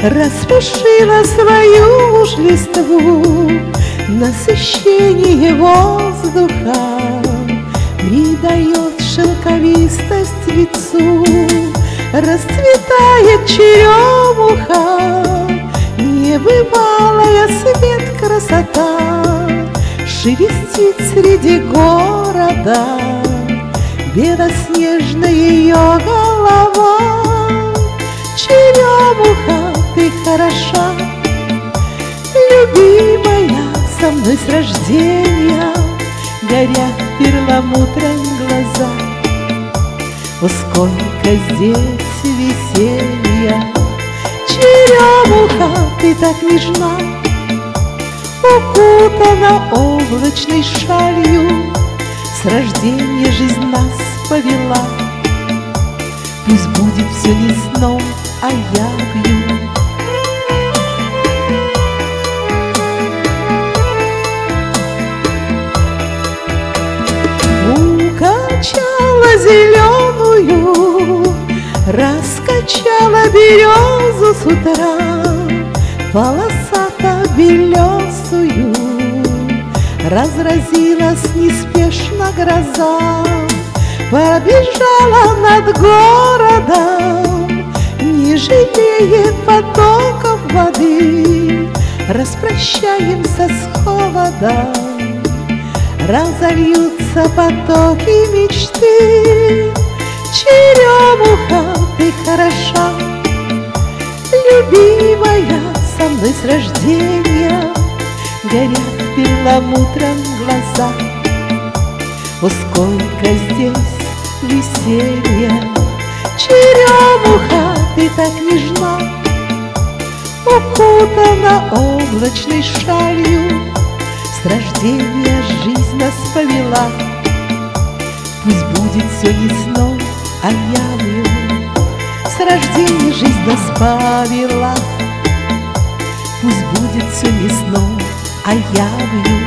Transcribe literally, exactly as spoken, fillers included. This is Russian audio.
распушила свою уж листву, насыщение воздуха придает шелковистость лицу. Расцветает черемуха, небывалая свет красота, шелестит среди города белоснежная ее голова. Черемуха, ты хороша, любимая, со мной с рождения горят перламутром глаза. О, сколько здесь веселья! Черемуха, ты так нежна, укутана облачной шалью, с рождения жизнь нас повела. Пусть будет все не сном, а явью. Укачала зеленую, раскачала березу с утра, полосато-белесую, разразилась неспешно гроза, побежала над городом, не жалея потоков воды. Распрощаемся с холодом, разольются потоки мечты. Черемуха, ты хороша, любимая, со мной с рождения горят перламутром глаза. О, сколько здесь веселья! Черемуха, ты так нежна, укутана облачной шалью, с рождения жизнь нас повела. Пусть будет все не сном, а явью, с рождения жизнь нас повела. Пусть будет все не сном, а явью.